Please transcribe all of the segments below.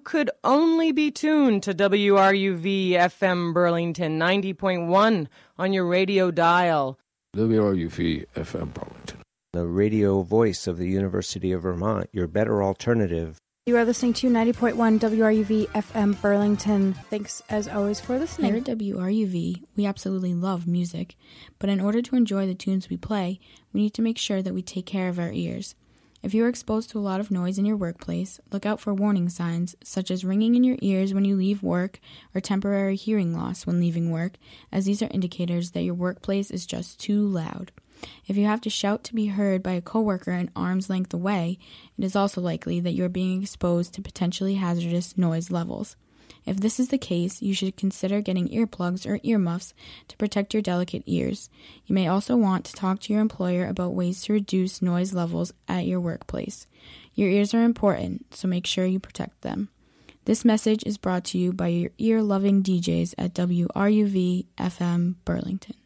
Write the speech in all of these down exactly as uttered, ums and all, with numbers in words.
could only be tuned to W R U V F M Burlington ninety point one on your radio dial. W R U V F M Burlington. The radio voice of the University of Vermont, your better alternative. You are listening to ninety point one W R U V F M Burlington. Thanks, as always, for listening. Here at W R U V, we absolutely love music, but in order to enjoy the tunes we play, we need to make sure that we take care of our ears. If you are exposed to a lot of noise in your workplace, look out for warning signs, such as ringing in your ears when you leave work or temporary hearing loss when leaving work, as these are indicators that your workplace is just too loud. If you have to shout to be heard by a coworker an arm's length away, it is also likely that you are being exposed to potentially hazardous noise levels. If this is the case, you should consider getting earplugs or earmuffs to protect your delicate ears. You may also want to talk to your employer about ways to reduce noise levels at your workplace. Your ears are important, so make sure you protect them. This message is brought to you by your ear-loving D Js at W R U V F M Burlington.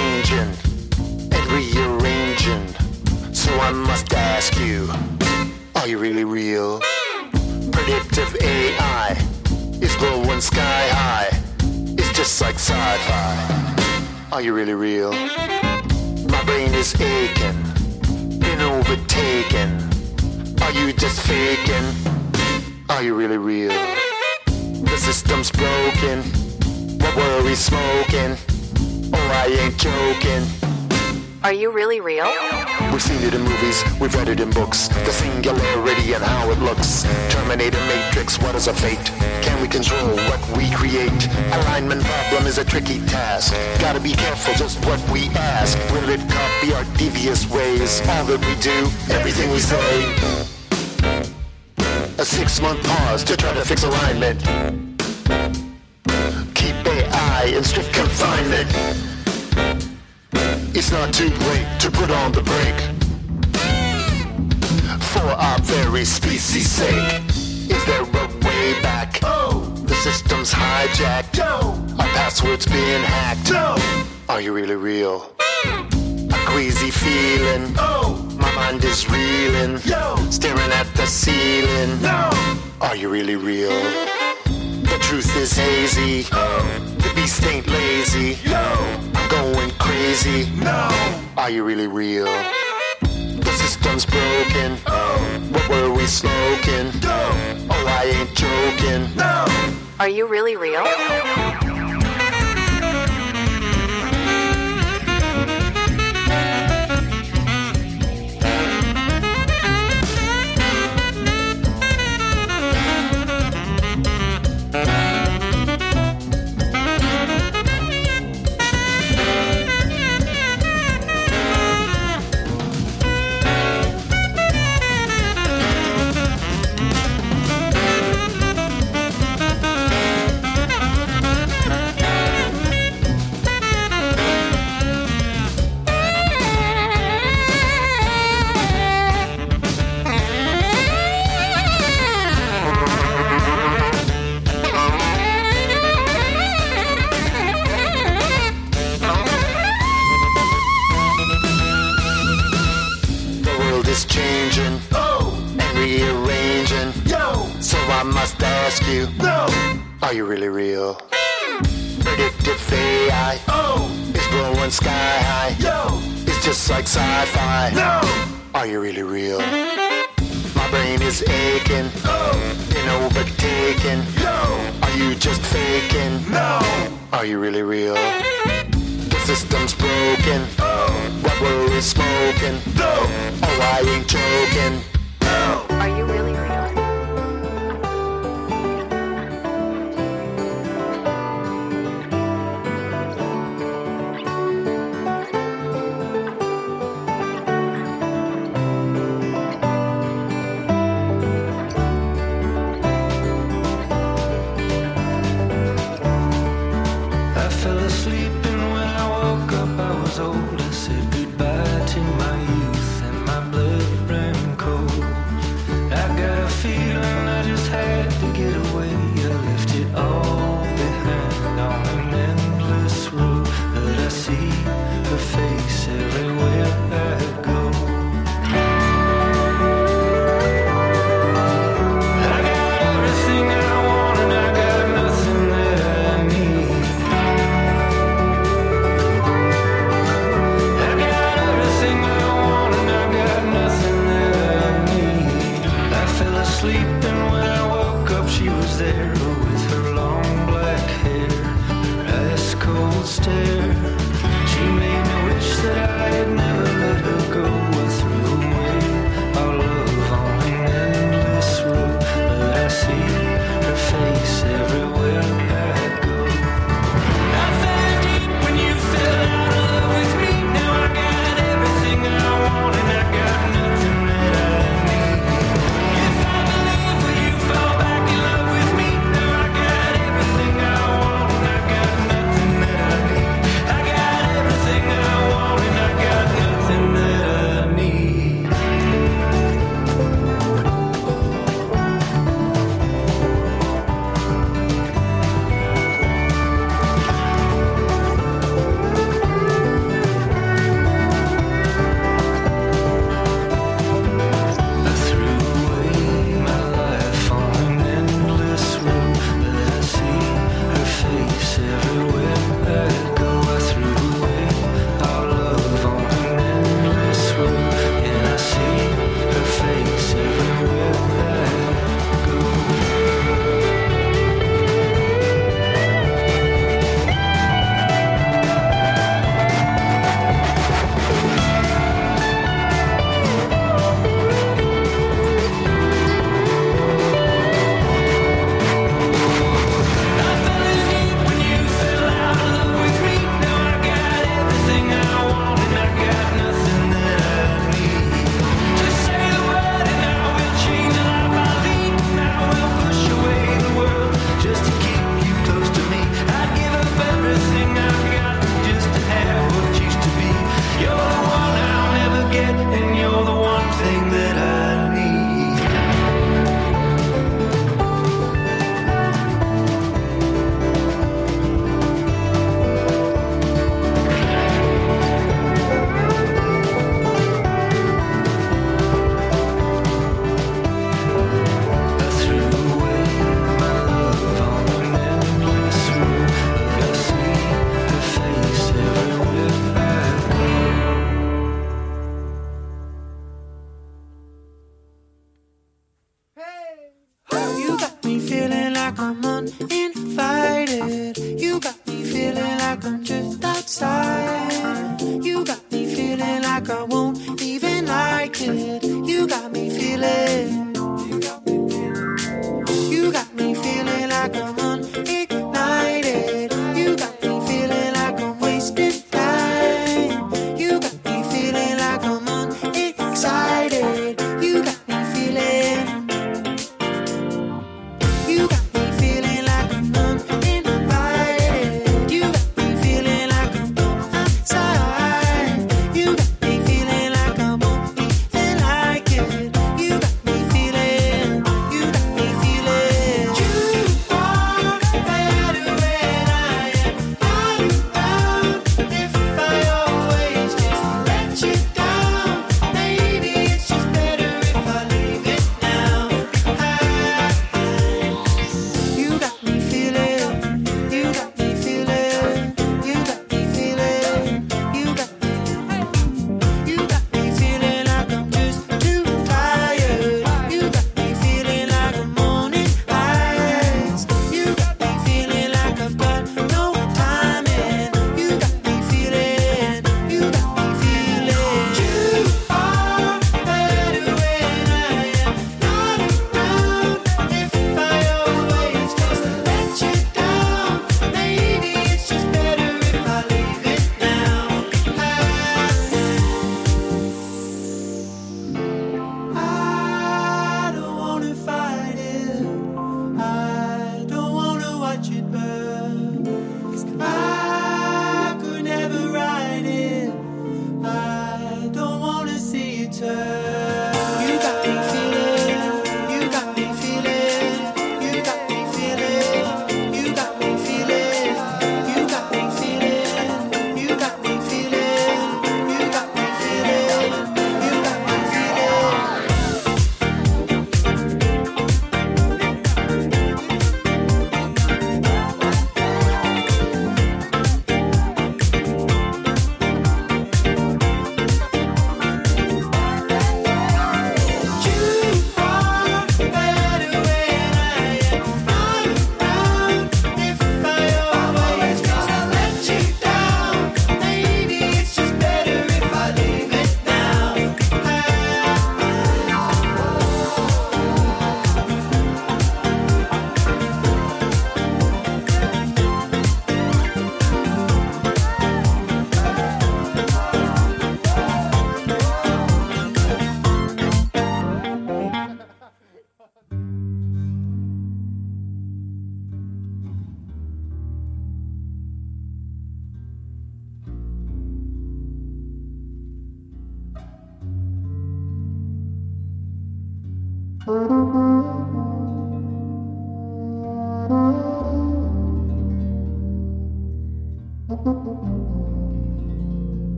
changing and rearranging. So I must ask you, are you really real? Predictive A I is blowing sky high. It's just like sci-fi. Are you really real? My brain is aching, been overtaken. Are you just faking? Are you really real? The system's broken. What were we smoking? Oh, I ain't joking. Are you really real? We've seen it in movies, we've read it in books. The singularity and how it looks. Terminator Matrix, what is a fate? Can we control what we create? Alignment problem is a tricky task. Gotta be careful just what we ask. Will it copy our devious ways? All that we do, everything we say. A six-month pause to try to fix alignment. Keep A I in strict confinement. It's not too late to put on the brake. For our very species' sake. Is there a way back? Oh, the system's hijacked. No, our password's being hacked. No, are you really real? A queasy feeling. Oh, my mind is reeling. Yo, staring at the ceiling. No, are you really real? The truth is hazy. Oh, the beast ain't lazy. Yo, I'm going crazy. No, are you really real? The system's broken. Oh, what were we smoking? No, oh, I ain't joking. No, are you really real? Are you really real? Predictive A I, oh, it's blowing sky high. Yo, it's just like sci-fi. No, are you really real? My brain is aching. Oh, been overtaken. Yo, are you just faking? No, are you really real? The system's broken. Oh, what were we smoking? No, oh, I ain't joking. No, are you really real? Stare. She made me wish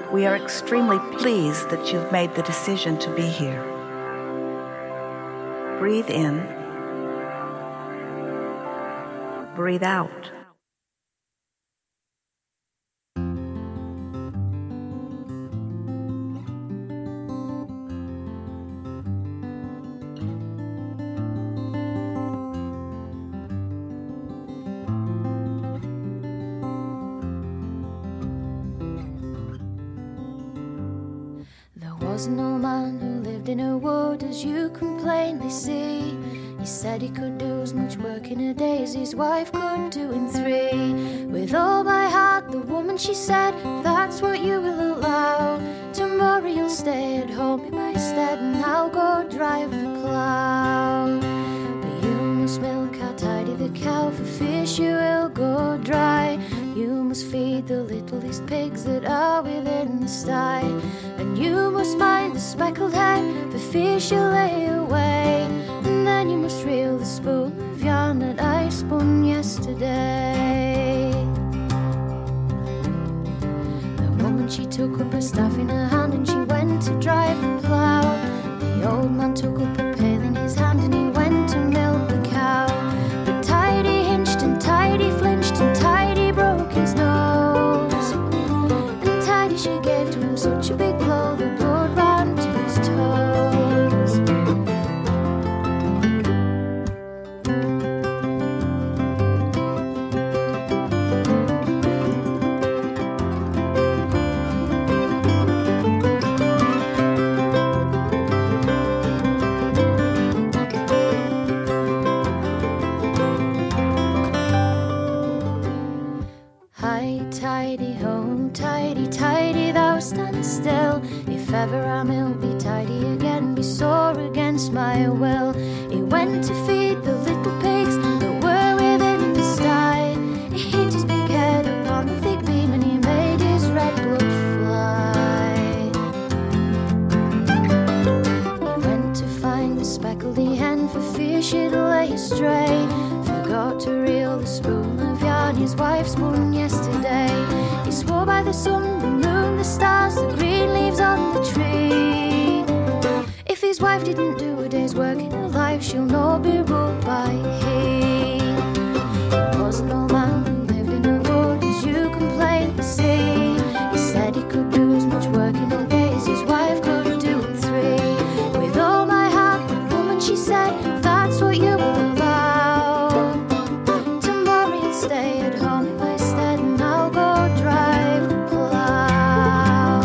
We are extremely pleased that you've made the decision to be here. Breathe in. Breathe out. Was no man who lived in a wood as you can plainly see. He said he could do as much work in a day as his wife could do in three. With all my heart, the woman she said, if that's what you will allow, tomorrow you'll stay at home in my stead and I'll go drive the plough. But you must milk how tidy the cow, for fish you will go dry. You must feed the littlest pigs that are within the sty, and you must mind the speckled hen, for fish you lay away. And then you must reel the spool of yarn that I spun yesterday. The woman, she took up her staff in her hand and she went to drive the plough. The old man took up a pail in his hand and he went to milk the cow. But Tidy hinched and Tidy flinched and Tidy broke his nose, and Tidy, she gave to him such a big blow the blood ran to his toes. Tidy, ho, tidy, tidy, thou stand still. If ever I milk be tidy again, be sore against my will. He went to feed the little pigs that were within the sty. He hit his big head upon the thick beam and he made his red blood fly. He went to find the speckledy hen, for fear she'd lay astray. Forgot to reel the spoon of yarn his wife spun yesterday. He swore by the sun, the moon, the stars, the green leaves on the tree. If his wife didn't do a day's work in her life, she'll not be ruled by he. There was an old man who lived in a wood as you can plainly see. He said he could do as much work in a day as his wife could do in three. With all my heart, the woman, she said, if that's what you will allow, tomorrow you'll stay at home in my stead and I'll go drive the plough.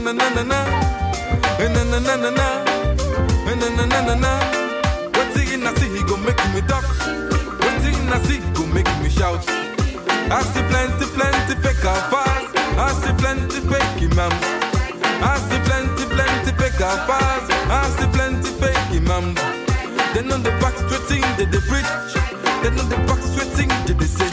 na na na na, na na na na na, na na na na na. What's in I see he go make me talk. What's in I see go make me shout. I see plenty, plenty fake fast. I see plenty fake imams. I see plenty, plenty fake fast. I see plenty fake imams. Then on the back straighting did they preach. Then on the back straighting did they say.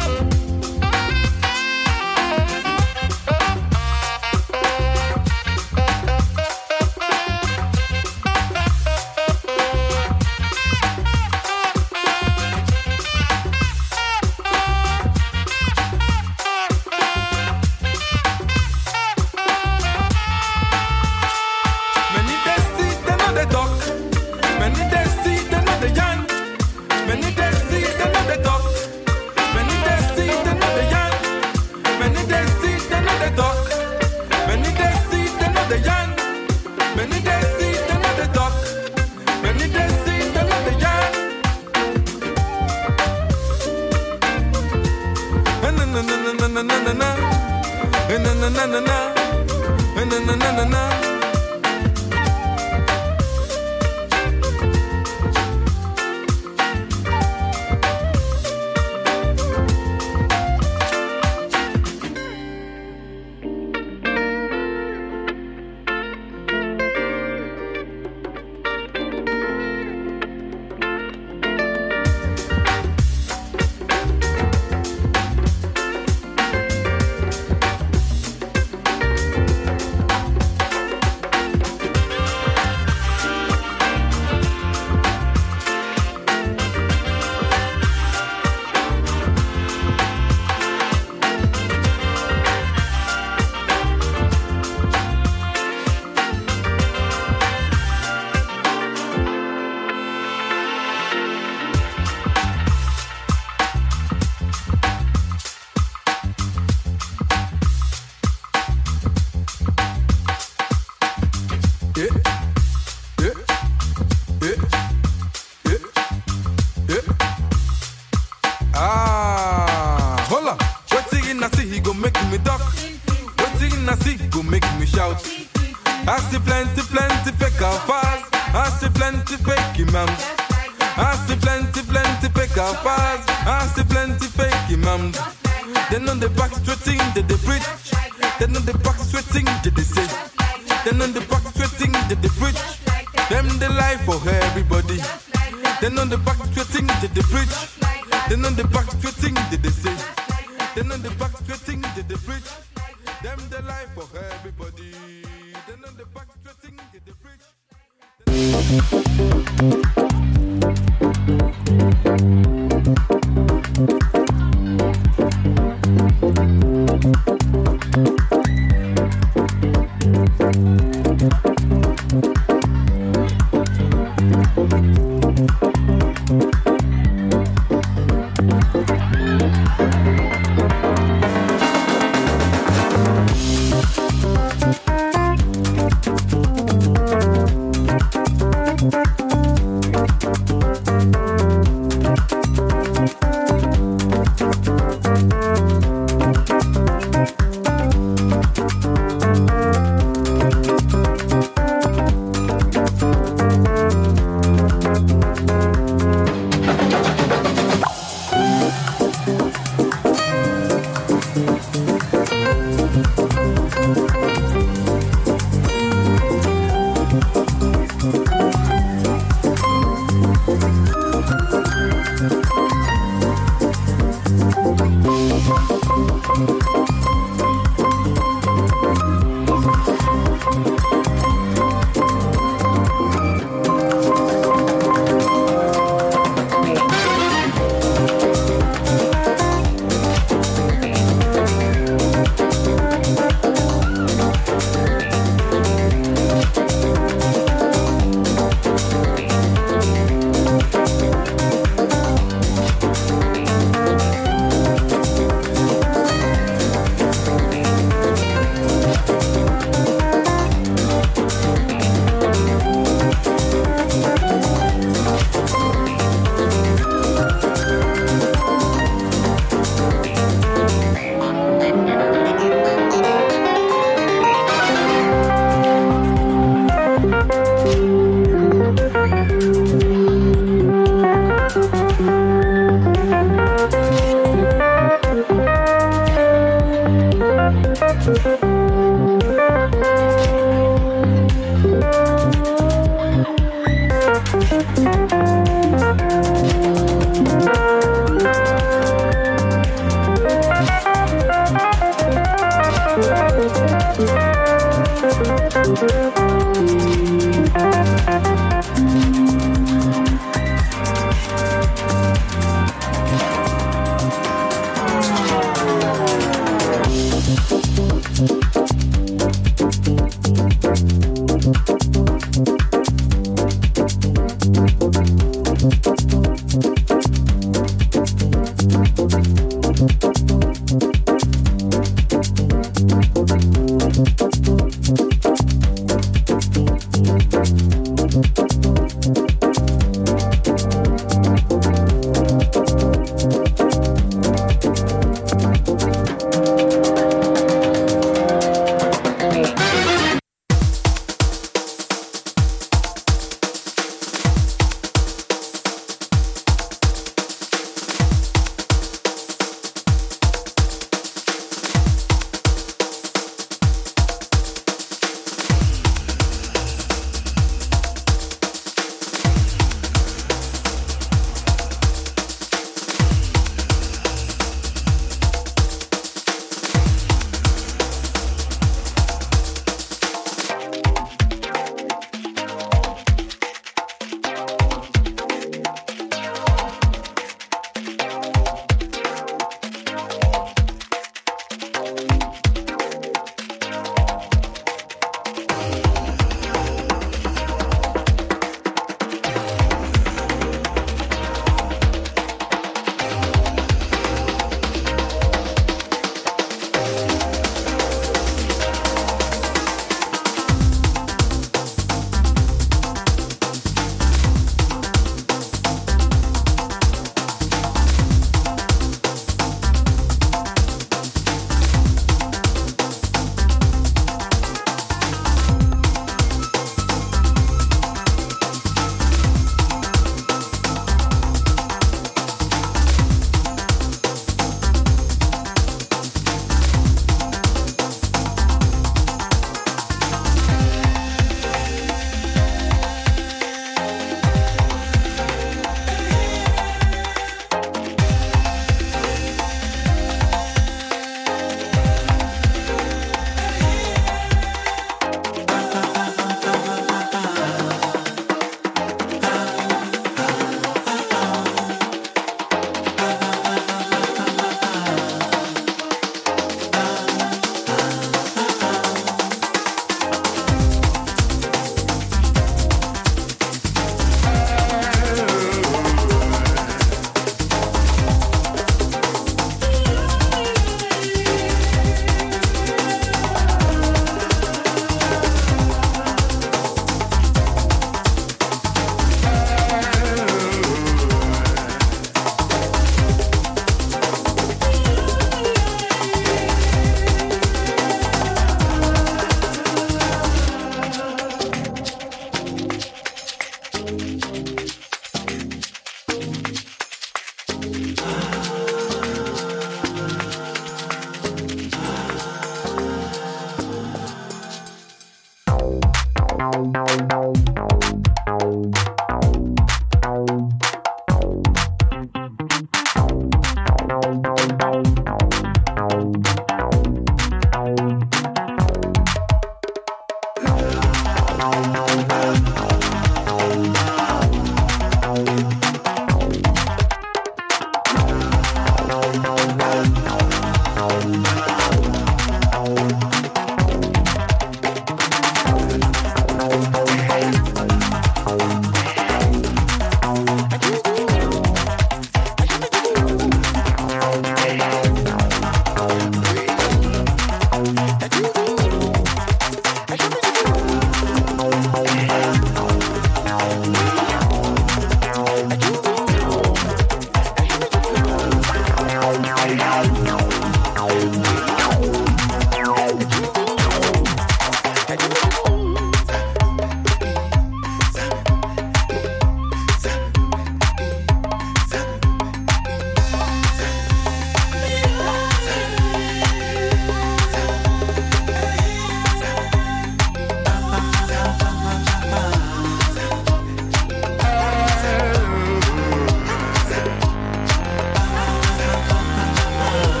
Thank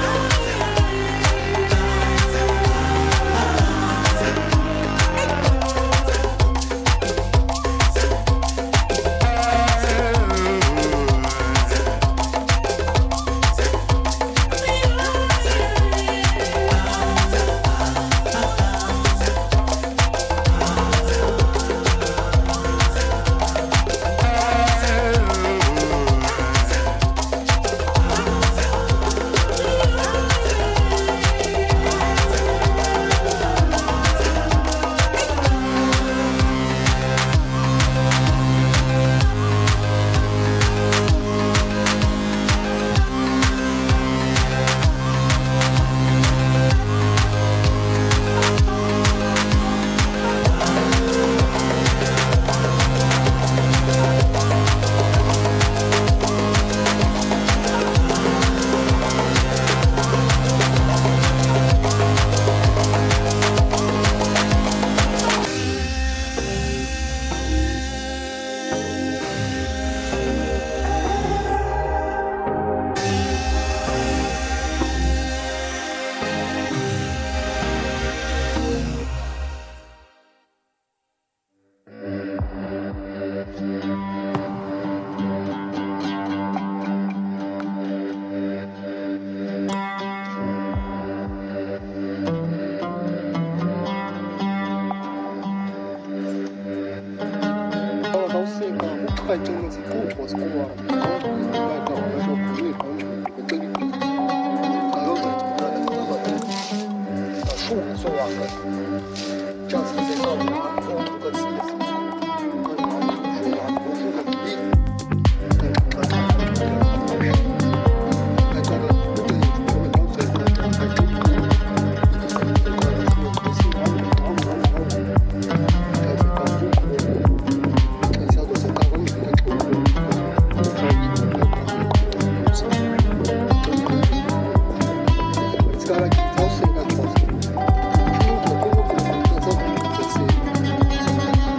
It's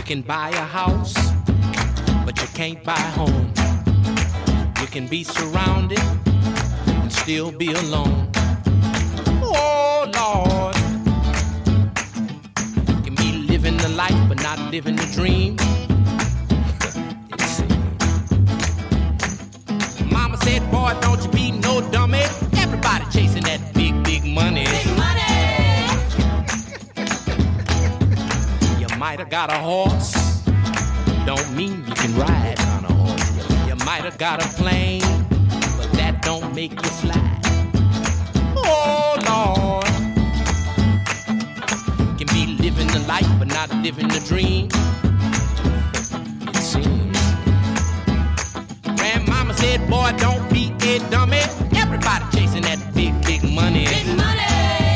can buy a house, but you can't buy a home. You can be surrounded and still be alone. Oh, Lord. You can be living the life, but not living the dream. Mama said, boy, don't you be no dummy. Everybody chasing that big, big money. Big money! You might have got a horse. Don't mean you can ride on a horse. You might have got a plane, but that don't make you fly. Oh, Lord. You can be living the life, but not living the dream. It seems. Grandmama said, boy, don't be a dummy. Everybody chasing that big, big money. Big money.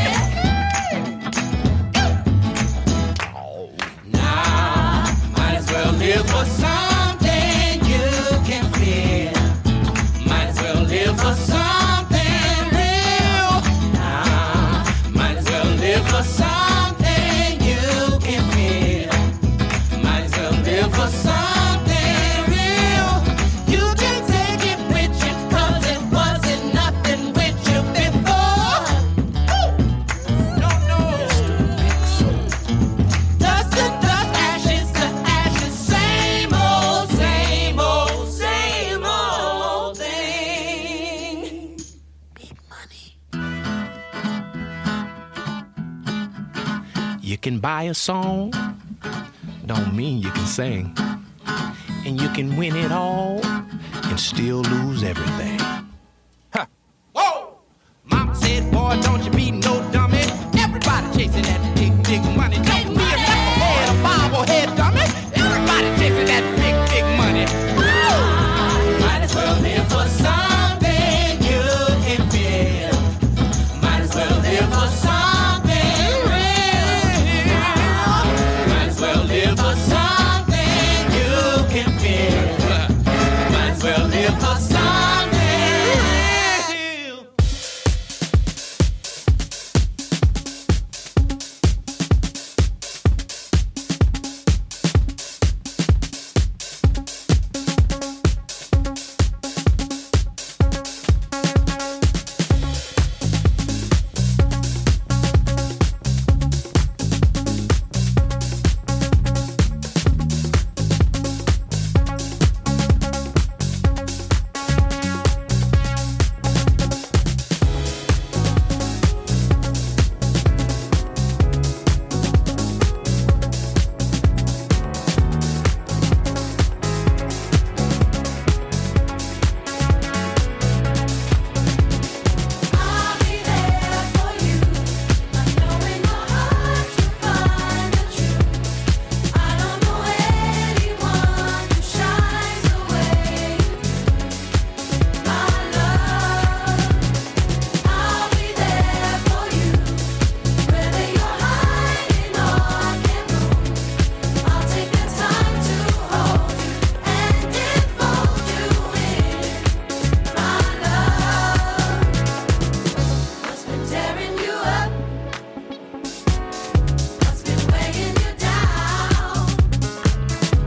Oh, now, might as well live for something you can feel. Might as well live for something real. Now, might as well live for something you can feel. Might as well live for something. You can buy a song, don't mean you can sing. And you can win it all and still lose everything.